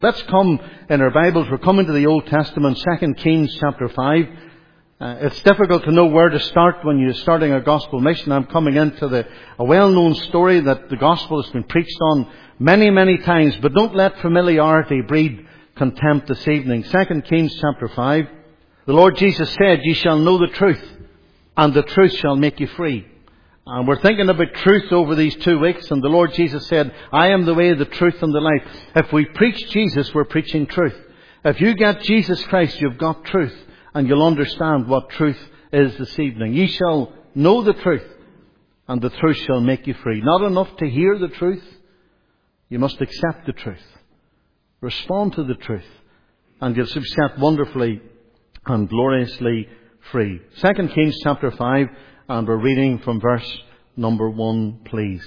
Let's come in our Bibles. We're coming to the Old Testament, 2 Kings chapter 5. It's difficult to know where to start when you're starting a gospel mission. I'm coming into a well-known story that the gospel has been preached on many, many times. But don't let familiarity breed contempt this evening. 2 Kings chapter 5. The Lord Jesus said, "Ye shall know the truth, and the truth shall make you free." And we're thinking about truth over these 2 weeks, and the Lord Jesus said, "I am the way, the truth, and the life." If we preach Jesus, we're preaching truth. If you get Jesus Christ, you've got truth, and you'll understand what truth is this evening. Ye shall know the truth, and the truth shall make you free. Not enough to hear the truth. You must accept the truth. Respond to the truth, and you'll be set wonderfully and gloriously free. 2 Kings chapter 5. And we're reading from verse number 1, please.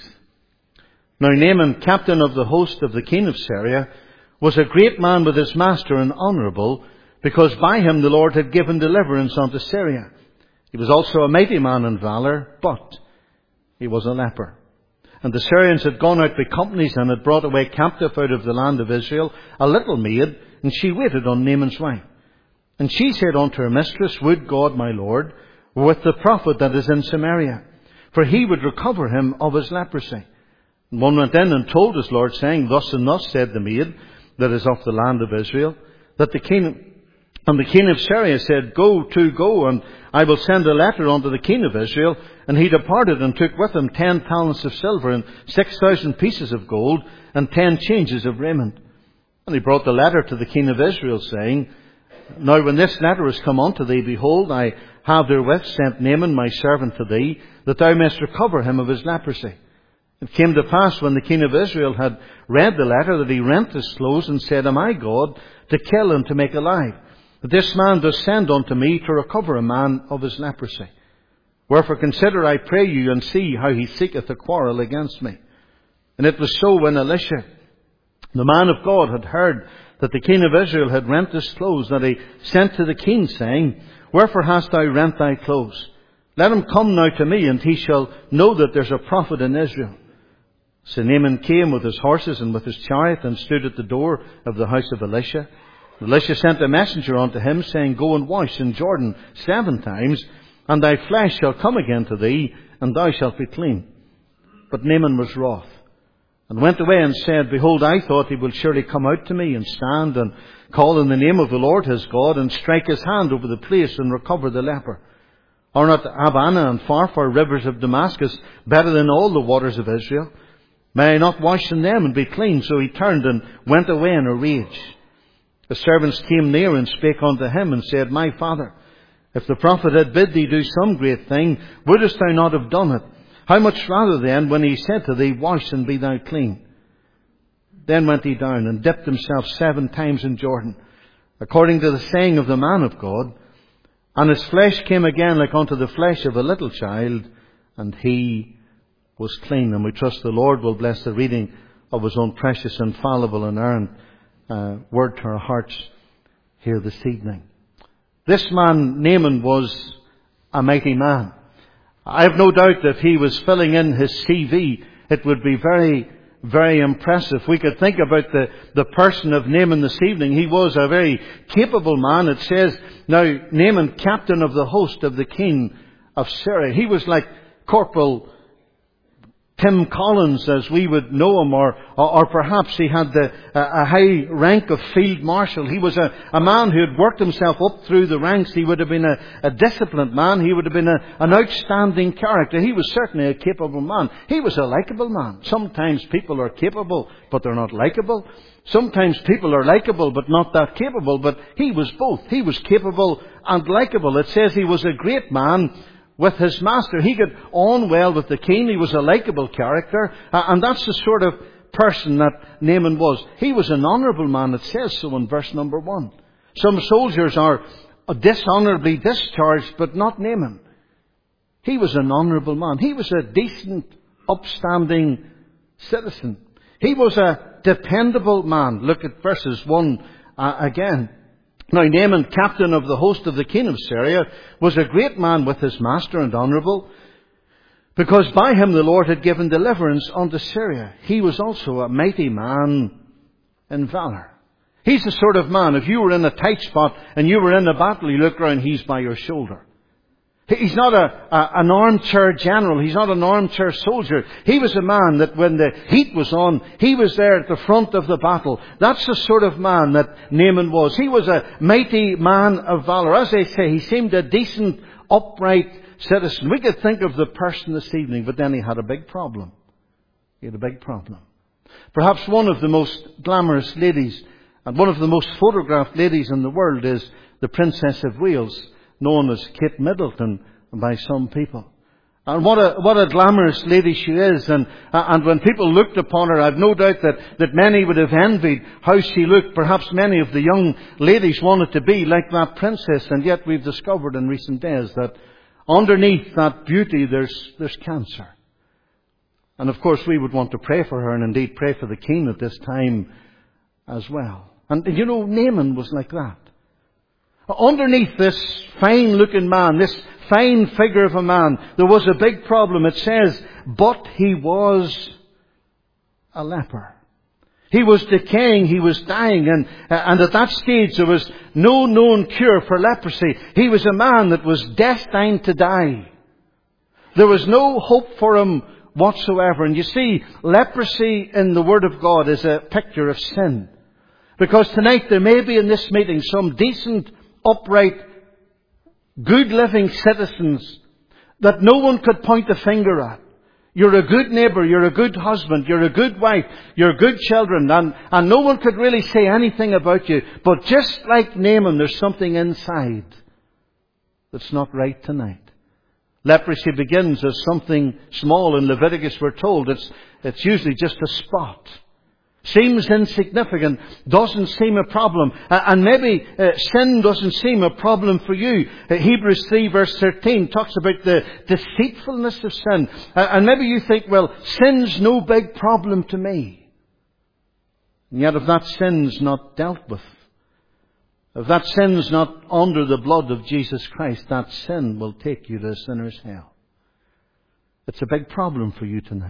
Now Naaman, captain of the host of the king of Syria, was a great man with his master and honourable, because by him the Lord had given deliverance unto Syria. He was also a mighty man in valour, but he was a leper. And the Syrians had gone out by companies and had brought away captive out of the land of Israel a little maid, and she waited on Naaman's wife. And she said unto her mistress, "Would God, my Lord, with the prophet that is in Samaria, for he would recover him of his leprosy." And one went in and told his Lord, saying, "Thus and thus said the maid that is of the land of Israel, that the king of Syria said, Go, and I will send a letter unto the king of Israel. And he departed and took with him 10 talents of silver and 6,000 pieces of gold and 10 changes of raiment. And he brought the letter to the king of Israel, saying, Now when this letter is come unto thee, behold, I have therewith sent Naaman my servant to thee, that thou mayst recover him of his leprosy. It came to pass, when the king of Israel had read the letter, that he rent his clothes and said, Am I God to kill and to make alive? That this man does send unto me to recover a man of his leprosy. Wherefore consider, I pray you, and see how he seeketh a quarrel against me. And it was so, when Elisha, the man of God, had heard that the king of Israel had rent his clothes, that he sent to the king, saying, Wherefore hast thou rent thy clothes? Let him come now to me, and he shall know that there's a prophet in Israel. So Naaman came with his horses and with his chariot, and stood at the door of the house of Elisha. Elisha sent a messenger unto him, saying, Go and wash in Jordan 7 times, and thy flesh shall come again to thee, and thou shalt be clean. But Naaman was wroth, and went away and said, Behold, I thought he will surely come out to me, and stand and call in the name of the Lord his God, and strike his hand over the place, and recover the leper. Are not Abana and Pharpar, rivers of Damascus, better than all the waters of Israel? May I not wash in them and be clean? So he turned and went away in a rage. The servants came near and spake unto him, and said, My father, if the prophet had bid thee do some great thing, wouldest thou not have done it? How much rather then, when he said to thee, Wash and be thou clean? Then went he down and dipped himself 7 times in Jordan, according to the saying of the man of God. And his flesh came again like unto the flesh of a little child, and he was clean. And we trust the Lord will bless the reading of his own precious, infallible, and inerrant word to our hearts here this evening. This man, Naaman, was a mighty man. I have no doubt that if he was filling in his CV, it would be very, very impressive. We could think about the person of Naaman this evening. He was a very capable man. It says, now Naaman, captain of the host of the king of Syria. He was like Corporal Tim Collins, as we would know him, or perhaps he had a high rank of field marshal. He was a man who had worked himself up through the ranks. He would have been a disciplined man. He would have been an outstanding character. He was certainly a capable man. He was a likeable man. Sometimes people are capable, but they're not likeable. Sometimes people are likeable, but not that capable. But he was both. He was capable and likeable. It says he was a great man with his master. He got on well with the king. He was a likeable character. And that's the sort of person that Naaman was. He was an honourable man. It says so in verse number 1. Some soldiers are dishonourably discharged, but not Naaman. He was an honourable man. He was a decent, upstanding citizen. He was a dependable man. Look at verses 1 again. Now Naaman, captain of the host of the king of Syria, was a great man with his master and honourable, because by him the Lord had given deliverance unto Syria. He was also a mighty man in valour. He's the sort of man, if you were in a tight spot and you were in a battle, you look around, he's by your shoulder. He's not an armchair general. He's not an armchair soldier. He was a man that when the heat was on, he was there at the front of the battle. That's the sort of man that Naaman was. He was a mighty man of valor. As I say, he seemed a decent, upright citizen. We could think of the person this evening, but then he had a big problem. He had a big problem. Perhaps one of the most glamorous ladies and one of the most photographed ladies in the world is the Princess of Wales, known as Kate Middleton by some people. And what a glamorous lady she is. And when people looked upon her, I've no doubt that many would have envied how she looked. Perhaps many of the young ladies wanted to be like that princess. And yet we've discovered in recent days that underneath that beauty there's cancer. And of course we would want to pray for her, and indeed pray for the king at this time as well. And you know, Naaman was like that. Underneath this fine-looking man, this fine figure of a man, there was a big problem. It says, but he was a leper. He was decaying, he was dying, and at that stage there was no known cure for leprosy. He was a man that was destined to die. There was no hope for him whatsoever. And you see, leprosy in the Word of God is a picture of sin. Because tonight there may be in this meeting some decent, upright, good living citizens that no one could point a finger at. You're a good neighbour, you're a good husband, you're a good wife, you're good children, and no one could really say anything about you. But just like Naaman, there's something inside that's not right tonight. Leprosy begins as something small. In Leviticus we're told it's usually just a spot. Seems insignificant, doesn't seem a problem. And maybe sin doesn't seem a problem for you. Hebrews 3 verse 13 talks about the deceitfulness of sin. And maybe you think, well, sin's no big problem to me. And yet if that sin's not dealt with, if that sin's not under the blood of Jesus Christ, that sin will take you to a sinner's hell. It's a big problem for you tonight.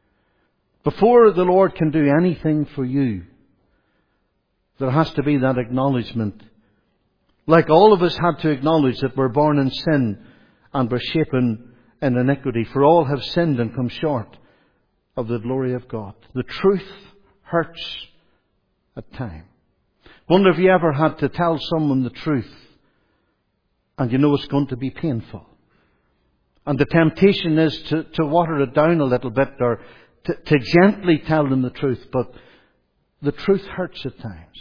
Before the Lord can do anything for you, there has to be that acknowledgement. Like all of us had to acknowledge that we're born in sin and we're shapen in iniquity. For all have sinned and come short of the glory of God. The truth hurts at times. Wonder if you ever had to tell someone the truth and you know it's going to be painful. And the temptation is to water it down a little bit or to gently tell them the truth, but the truth hurts at times.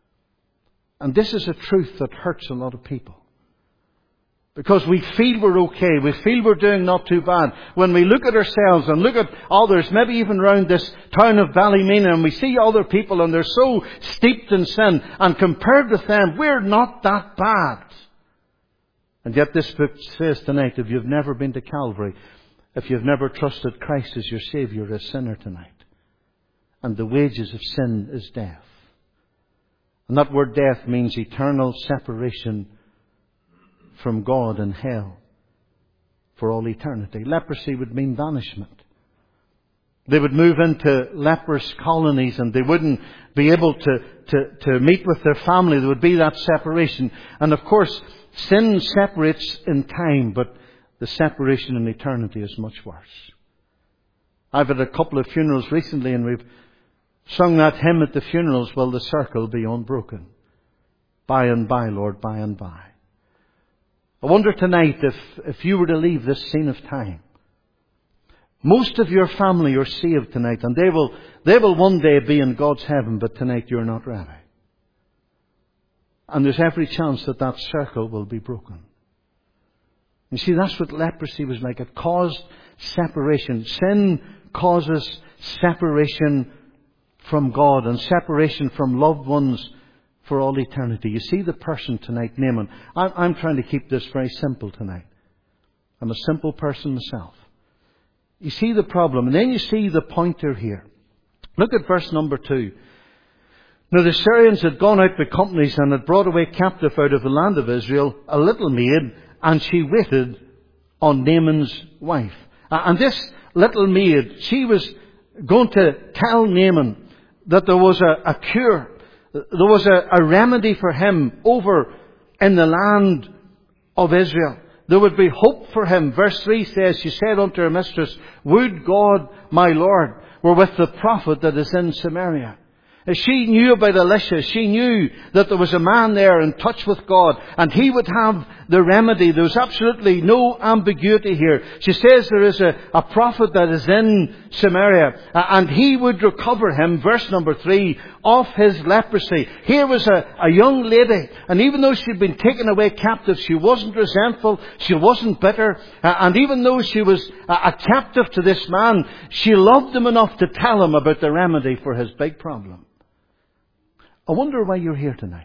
And this is a truth that hurts a lot of people. Because we feel we're okay, we feel we're doing not too bad. When we look at ourselves and look at others, maybe even around this town of Ballymena, and we see other people and they're so steeped in sin, and compared with them, we're not that bad. And yet this book says tonight, if you've never been to Calvary, if you've never trusted Christ as your Saviour, you're a sinner tonight. And the wages of sin is death. And that word death means eternal separation from God and hell for all eternity. Leprosy would mean banishment. They would move into leprous colonies and they wouldn't be able to meet with their family. There would be that separation. And of course, sin separates in time, but the separation in eternity is much worse. I've had a couple of funerals recently and we've sung that hymn at the funerals, will the circle be unbroken? By and by, Lord, by and by. I wonder tonight if you were to leave this scene of time. Most of your family are saved tonight and they will one day be in God's heaven, but tonight you're not ready. And there's every chance that circle will be broken. You see, that's what leprosy was like. It caused separation. Sin causes separation from God and separation from loved ones for all eternity. You see the person tonight, Naaman. I'm trying to keep this very simple tonight. I'm a simple person myself. You see the problem, and then you see the pointer here. Look at verse number 2. Now the Syrians had gone out with companies and had brought away captive out of the land of Israel a little maid, and she waited on Naaman's wife. And this little maid, she was going to tell Naaman that there was a cure, There was a remedy for him over in the land of Israel. There would be hope for him. Verse 3 says, she said unto her mistress, would God, my Lord, were with the prophet that is in Samaria. She knew about Elisha. She knew that there was a man there in touch with God, and he would have the remedy. There was absolutely no ambiguity here. She says there is a prophet that is in Samaria, and he would recover him, verse number 3, of his leprosy. Here was a young lady, and even though she'd been taken away captive, she wasn't resentful, she wasn't bitter, and even though she was a captive to this man, she loved him enough to tell him about the remedy for his big problem. I wonder why you're here tonight.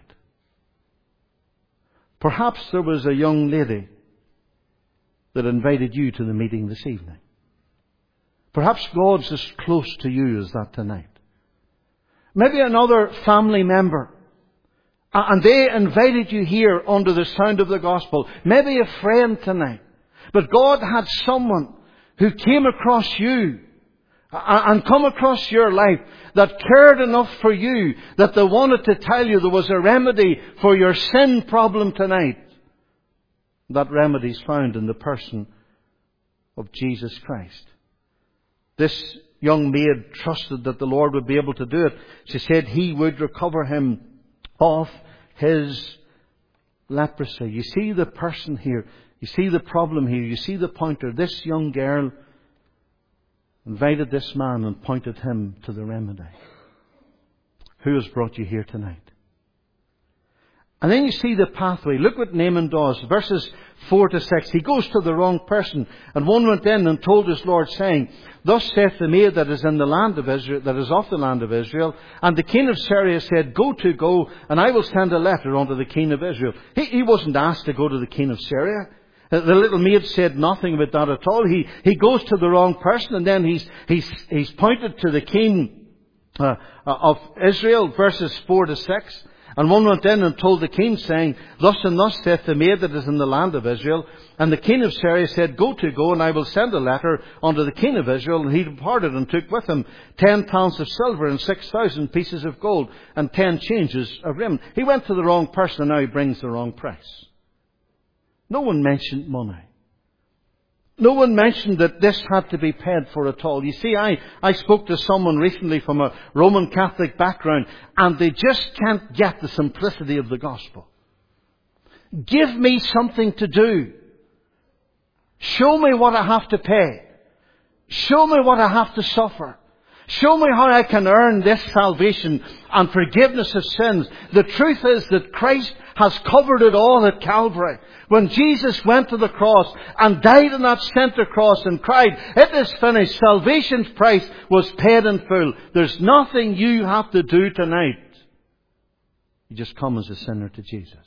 Perhaps there was a young lady that invited you to the meeting this evening. Perhaps God's as close to you as that tonight. Maybe another family member, and they invited you here under the sound of the gospel. Maybe a friend tonight. But God had someone who came across you and come across your life that cared enough for you that they wanted to tell you there was a remedy for your sin problem tonight. That remedy is found in the person of Jesus Christ. This young maid trusted that the Lord would be able to do it. She said he would recover him of his leprosy. You see the person here. You see the problem here. You see the pointer. This young girl invited this man and pointed him to the remedy. Who has brought you here tonight? And then you see the pathway. Look what Naaman does. Verses 4 to 6. He goes to the wrong person. And one went in and told his Lord, saying, thus saith the maid that is in the land of Israel, that is of the land of Israel. And the king of Syria said, go, and I will send a letter unto the king of Israel. He wasn't asked to go to the king of Syria. The little maid said nothing about that at all. He goes to the wrong person, and then he's pointed to the king of Israel, verses 4 to 6. And one went in and told the king, saying, thus and thus saith the maid that is in the land of Israel. And the king of Syria said, go, and I will send a letter unto the king of Israel. And he departed and took with him 10 talents of silver and 6,000 pieces of gold and 10 changes of raiment. He went to the wrong person, and now he brings the wrong price. No one mentioned money. No one mentioned that this had to be paid for at all. You see, I spoke to someone recently from a Roman Catholic background, and they just can't get the simplicity of the gospel. Give me something to do. Show me what I have to pay. Show me what I have to suffer. Show me how I can earn this salvation and forgiveness of sins. The truth is that Christ has covered it all at Calvary. When Jesus went to the cross and died on that center cross and cried, it is finished. Salvation's price was paid in full. There's nothing you have to do tonight. You just come as a sinner to Jesus.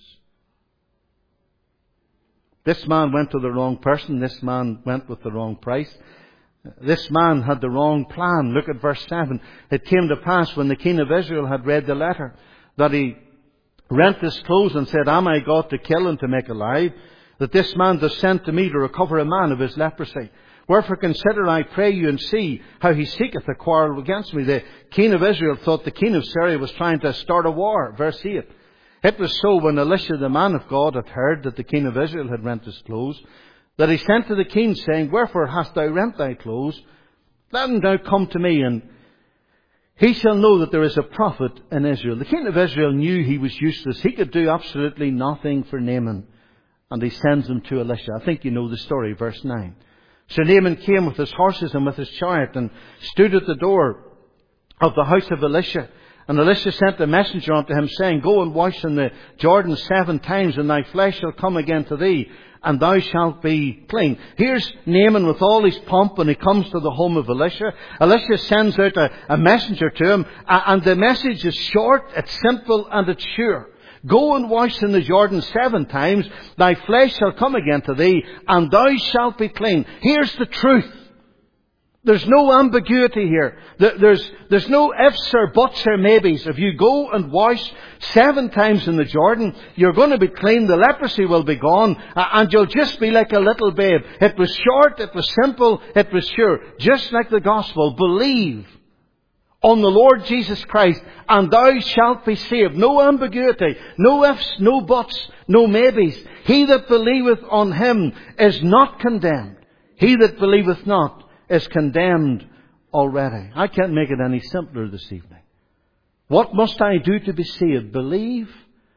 This man went to the wrong person. This man went with the wrong price. This man had the wrong plan. Look at verse 7. It came to pass when the king of Israel had read the letter that he rent his clothes and said, am I God to kill and to make alive? That this man does send to me to recover a man of his leprosy. Wherefore consider, I pray you, and see how he seeketh a quarrel against me. The king of Israel thought the king of Syria was trying to start a war. Verse 8. It was so when Elisha the man of God had heard that the king of Israel had rent his clothes, that he sent to the king, saying, wherefore hast thou rent thy clothes? Let him now come to me, and he shall know that there is a prophet in Israel. The king of Israel knew he was useless. He could do absolutely nothing for Naaman. And he sends him to Elisha. I think you know the story, verse 9. So Naaman came with his horses and with his chariot and stood at the door of the house of Elisha. And Elisha sent a messenger unto him, saying, go and wash in the Jordan 7 times, and thy flesh shall come again to thee, and thou shalt be clean. Here's Naaman with all his pomp, and he comes to the home of Elisha. Elisha sends out a messenger to him, and the message is short, it's simple, and it's sure. Go and wash in the Jordan 7 times, thy flesh shall come again to thee, and thou shalt be clean. Here's the truth. There's no ambiguity here. There's no ifs or buts or maybes. If you go and wash 7 times in the Jordan, you're going to be clean, the leprosy will be gone, and you'll just be like a little babe. It was short, it was simple, it was sure. Just like the gospel. Believe on the Lord Jesus Christ, and thou shalt be saved. No ambiguity, no ifs, no buts, no maybes. He that believeth on him is not condemned. He that believeth not is condemned already. I can't make it any simpler this evening. What must I do to be saved? Believe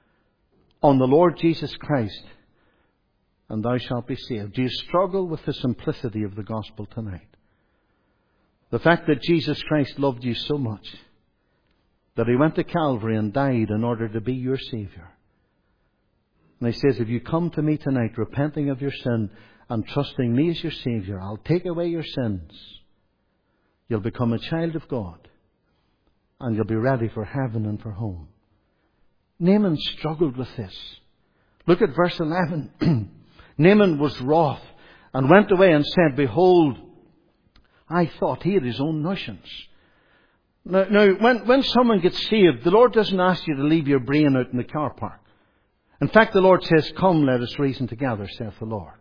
on the Lord Jesus Christ, and thou shalt be saved. Do you struggle with the simplicity of the gospel tonight? The fact that Jesus Christ loved you so much that He went to Calvary and died in order to be your Saviour. And He says, if you come to me tonight repenting of your sin and trusting me as your Saviour, I'll take away your sins. You'll become a child of God, and you'll be ready for heaven and for home. Naaman struggled with this. Look at verse 11. Naaman was wroth and went away and said, behold, I thought he had his own notions. Now, when someone gets saved, the Lord doesn't ask you to leave your brain out in the car park. In fact, the Lord says, come, let us reason together, saith the Lord.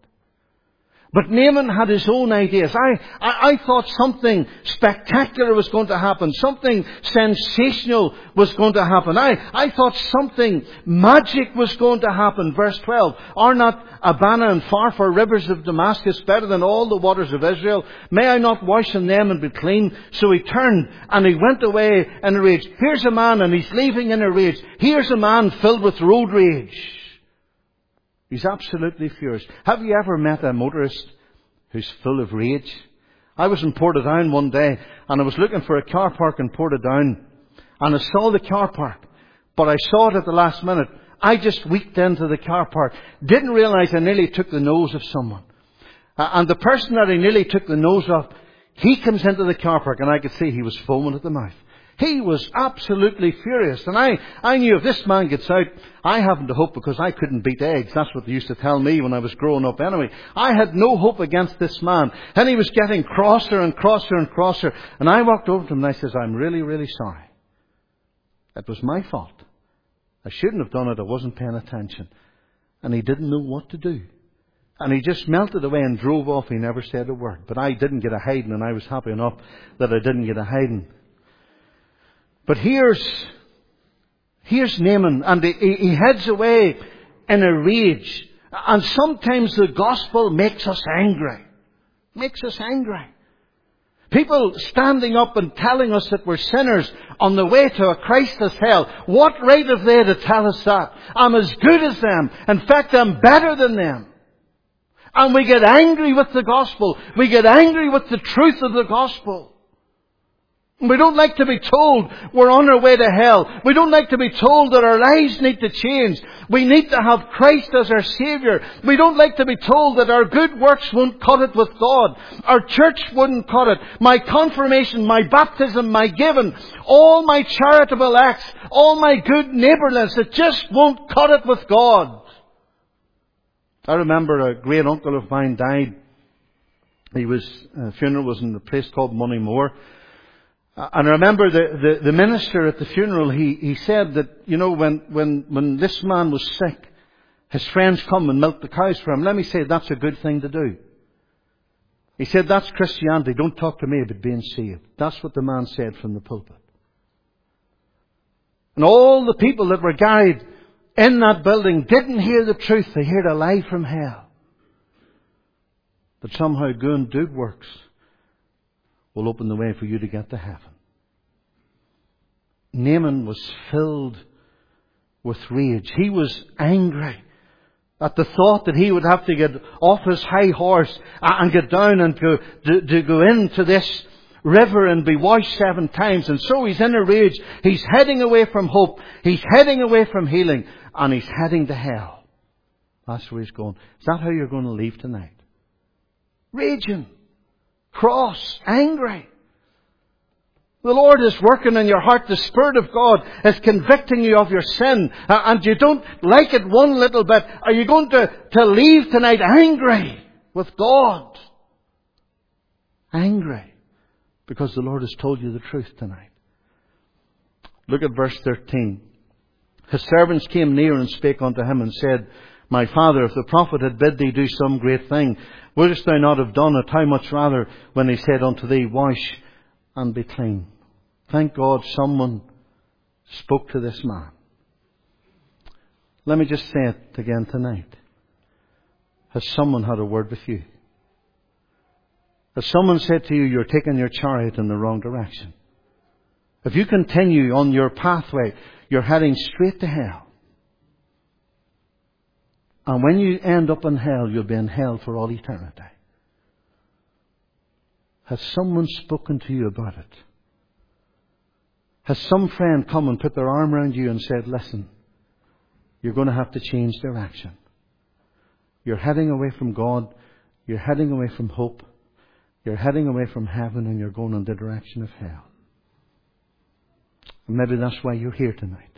But Naaman had his own ideas. I thought something spectacular was going to happen. Something sensational was going to happen. I thought something magic was going to happen. Verse 12. Are not Abana and Pharpar, rivers of Damascus, better than all the waters of Israel? May I not wash in them and be clean? So he turned and he went away in a rage. Here's a man and he's leaving in a rage. Here's a man filled with road rage. He's absolutely furious. Have you ever met a motorist who's full of rage? I was in Portadown one day and I was looking for a car park in Portadown, and I saw the car park, but I saw it at the last minute. I just weeked into the car park. Didn't realise I nearly took the nose of someone. And the person that I nearly took the nose of, he comes into the car park and I could see he was foaming at the mouth. He was absolutely furious. And I knew if this man gets out, I haven't to hope, because I couldn't beat eggs. That's what they used to tell me when I was growing up anyway. I had no hope against this man. And he was getting crosser and crosser and crosser. And I walked over to him and I says, I'm really, really sorry. It was my fault. I shouldn't have done it. I wasn't paying attention. And he didn't know what to do. And he just melted away and drove off. He never said a word. But I didn't get a hiding, and I was happy enough that I didn't get a hiding. But here's Naaman, and he heads away in a rage. And sometimes the gospel makes us angry. Makes us angry. People standing up and telling us that we're sinners on the way to a Christless hell. What right have they to tell us that? I'm as good as them. In fact, I'm better than them. And we get angry with the gospel. We get angry with the truth of the gospel. We don't like to be told we're on our way to hell. We don't like to be told that our lives need to change. We need to have Christ as our Saviour. We don't like to be told that our good works won't cut it with God. Our church wouldn't cut it. My confirmation, my baptism, my giving, all my charitable acts, all my good neighbourliness, it just won't cut it with God. I remember a great uncle of mine died. Funeral was in a place called Moneymore. And I remember the minister at the funeral, he said that, you know, when this man was sick, his friends come and milk the cows for him. Let me say, that's a good thing to do. He said, that's Christianity. Don't talk to me about being saved. That's what the man said from the pulpit. And all the people that were gathered in that building didn't hear the truth. They heard a lie from hell. That somehow doing good works will open the way for you to get to heaven. Naaman was filled with rage. He was angry at the thought that he would have to get off his high horse and get down and go into this river and be washed 7 times. And so he's in a rage. He's heading away from hope. He's heading away from healing. And he's heading to hell. That's where he's going. Is that how you're going to leave tonight? Raging. Cross. Angry. The Lord is working in your heart. The Spirit of God is convicting you of your sin. And you don't like it one little bit. Are you going to leave tonight angry with God? Angry. Because the Lord has told you the truth tonight. Look at verse 13. His servants came near and spake unto him and said, My father, if the prophet had bid thee do some great thing, wouldst thou not have done it? How much rather when he said unto thee, Wash and be clean. Thank God someone spoke to this man. Let me just say it again tonight. Has someone had a word with you? Has someone said to you, you're taking your chariot in the wrong direction? If you continue on your pathway, you're heading straight to hell. And when you end up in hell, you'll be in hell for all eternity. Has someone spoken to you about it? Has some friend come and put their arm around you and said, listen, you're going to have to change direction. You're heading away from God. You're heading away from hope. You're heading away from heaven, and you're going in the direction of hell. And maybe that's why you're here tonight.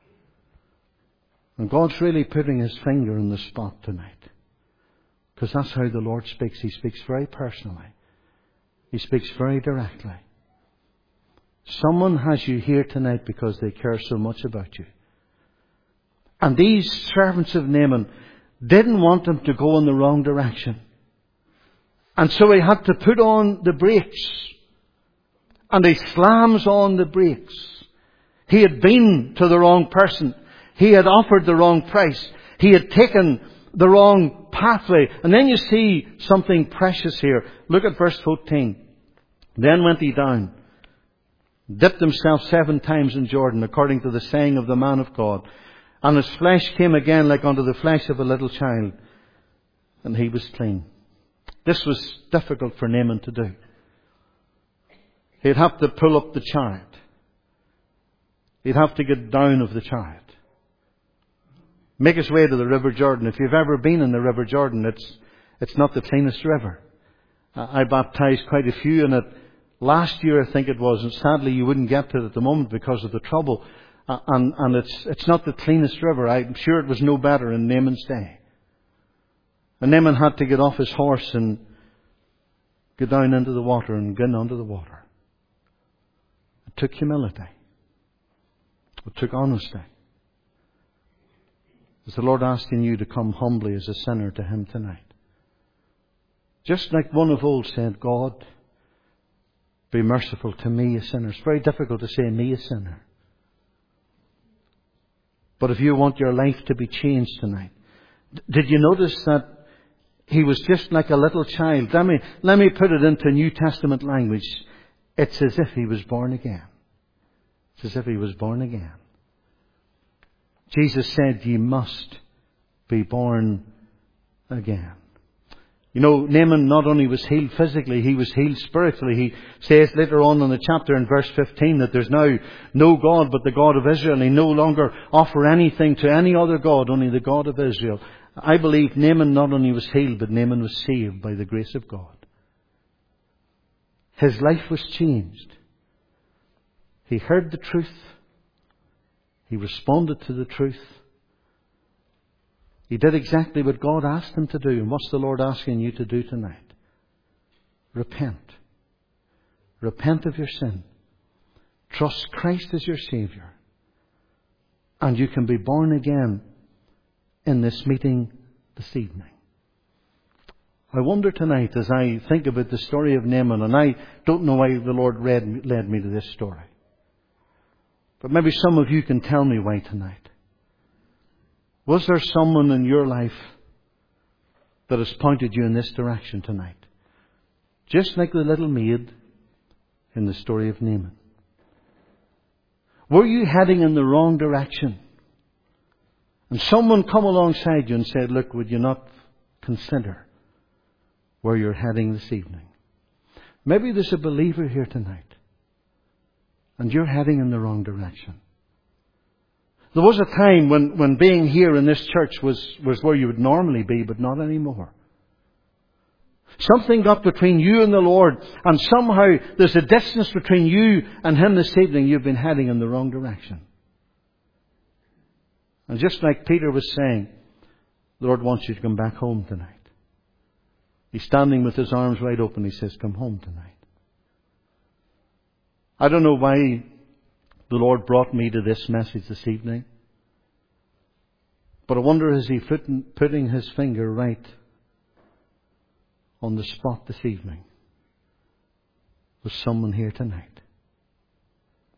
And God's really putting His finger in the spot tonight. Because that's how the Lord speaks. He speaks very personally. He speaks very directly. Someone has you here tonight because they care so much about you. And these servants of Naaman didn't want him to go in the wrong direction. And so he had to put on the brakes. And he slams on the brakes. He had been to the wrong person. He had offered the wrong price. He had taken the wrong pathway. And then you see something precious here. Look at verse 14. Then went he down, dipped himself 7 times in Jordan, according to the saying of the man of God. And his flesh came again like unto the flesh of a little child. And he was clean. This was difficult for Naaman to do. He'd have to pull up the chariot. He'd have to get down of the chariot. Make his way to the River Jordan. If you've ever been in the River Jordan, it's not the cleanest river. I baptized quite a few in it last year, I think it was, and sadly you wouldn't get to it at the moment because of the trouble. And it's not the cleanest river. I'm sure it was no better in Naaman's day. And Naaman had to get off his horse and go down into the water and get under the water. It took humility. It took honesty. Is the Lord asking you to come humbly as a sinner to Him tonight? Just like one of old said, God, be merciful to me, a sinner. It's very difficult to say me, a sinner. But if you want your life to be changed tonight, did you notice that he was just like a little child? Let me put it into New Testament language. It's as if he was born again. It's as if he was born again. Jesus said, ye must be born again. You know, Naaman not only was healed physically, he was healed spiritually. He says later on in the chapter in verse 15 that there's now no God but the God of Israel. And he no longer offer anything to any other God, only the God of Israel. I believe Naaman not only was healed, but Naaman was saved by the grace of God. His life was changed. He heard the truth. He responded to the truth. He did exactly what God asked him to do. And what's the Lord asking you to do tonight? Repent. Repent of your sin. Trust Christ as your Saviour. And you can be born again in this meeting this evening. I wonder tonight as I think about the story of Naaman, and I don't know why the Lord led me to this story. But maybe some of you can tell me why tonight. Was there someone in your life that has pointed you in this direction tonight? Just like the little maid in the story of Naaman. Were you heading in the wrong direction? And someone come alongside you and said, look, would you not consider where you're heading this evening? Maybe there's a believer here tonight and you're heading in the wrong direction. There was a time when being here in this church was where you would normally be, but not anymore. Something got between you and the Lord, and somehow there's a distance between you and Him this evening. You've been heading in the wrong direction. And just like Peter was saying, the Lord wants you to come back home tonight. He's standing with His arms wide open. He says, come home tonight. I don't know why the Lord brought me to this message this evening. But I wonder, is He putting His finger right on the spot this evening with someone here tonight?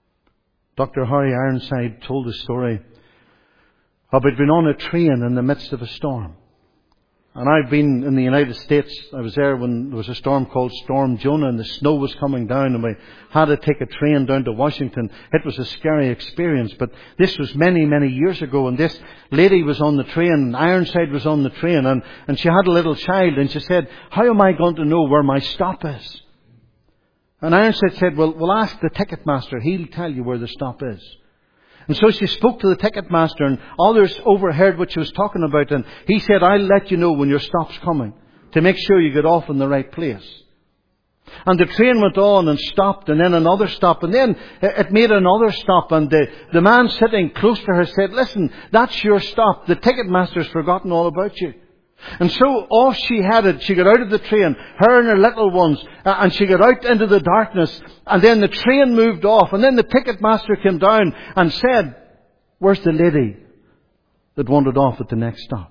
Dr. Harry Ironside told a story about being on a train in the midst of a storm. And I've been in the United States. I was there when there was a storm called Storm Jonah, and the snow was coming down, and we had to take a train down to Washington. It was a scary experience, but this was many, many years ago, and this lady was on the train, Ironside was on the train, and she had a little child, and she said, "How am I going to know where my stop is?" And Ironside said, well, ask the ticket master. He'll tell you where the stop is. And so she spoke to the ticket master, and others overheard what she was talking about, and he said, "I'll let you know when your stop's coming, to make sure you get off in the right place." And the train went on and stopped, and then another stop, and then it made another stop, and the man sitting close to her said, "Listen, that's your stop. The ticket master's forgotten all about you." And so off she headed. She got out of the train, her and her little ones, and she got out into the darkness. And then the train moved off, and then the ticket master came down and said, "Where's the lady that wandered off at the next stop?"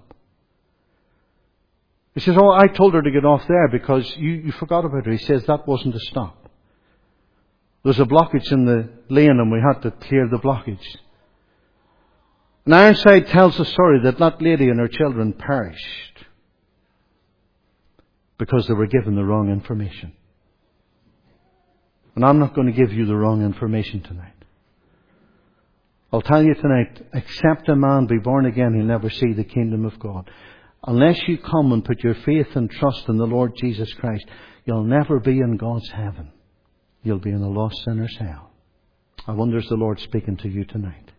He says, "Oh, I told her to get off there because you forgot about her." He says, "That wasn't a stop. There's a blockage in the lane, and we had to clear the blockage." And Ironside tells the story that lady and her children perished because they were given the wrong information. And I'm not going to give you the wrong information tonight. I'll tell you tonight, except a man be born again, he'll never see the kingdom of God. Unless you come and put your faith and trust in the Lord Jesus Christ, you'll never be in God's heaven. You'll be in a lost sinner's hell. I wonder, is the Lord speaking to you tonight?